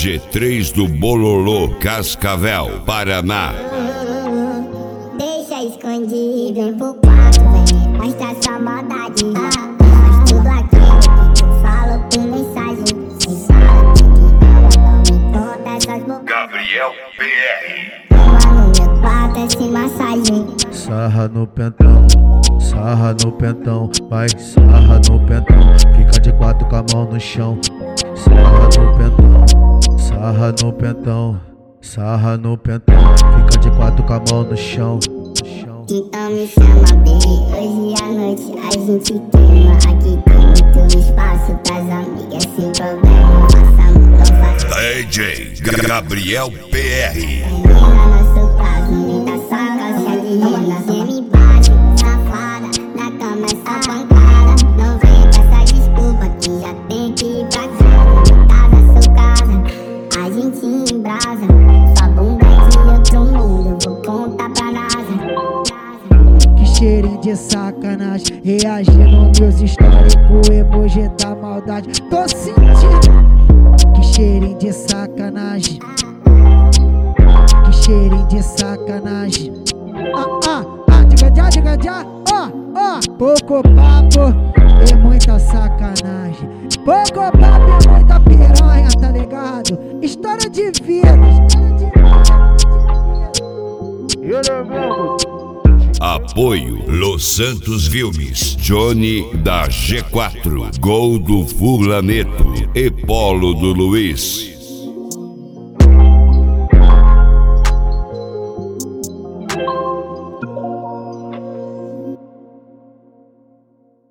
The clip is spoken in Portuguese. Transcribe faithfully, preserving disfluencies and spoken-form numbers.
G três do Bololô, Cascavel, Paraná. Deixa escondido, vem pro quarto, vem mostra sua maldade. Faz tudo aquilo que tu falou por mensagem. Se fala que ela não me conta essas bobagens. Gabriel P R. Toma no meu quarto, esse massagem. Sarra no pentão, sarra no pentão, vai, sarra no pentão. Fica de quatro com a mão no chão. Sarra no pentão, sarra no pentão, sarra no pentão. Fica de quatro com a mão no chão. Então me chama, baby, hoje à noite a gente queima. Aqui tem muito espaço pras amigas sem problema. Faça amor, não faça D J Gabriel P R. menina, nosso caso, me dá só calcinha de rena. Cê me bate, safada, na cama essa pancada. Não vem com essa desculpa que já tem que ir pra casa. Casa, sou casa, a gente embrasa. Sua bunda é de outro mundo, vou contar pra NASA. Que cheirinho de sacanagem, reagindo meus históricos, emoji da maldade. Tô sentindo. Que cheirinho de sacanagem, que cheirinho de sacanagem. Ah, ah, ah, diga já, diga já, ó, ó. Pouco papo e muita sacanagem. Pouco papo e muita piranha, tá ligado? História de vida, história de vida. Apoio Los Santos Filmes, Johnny da G quatro, Gol do Fulaneto e Polo do Luiz.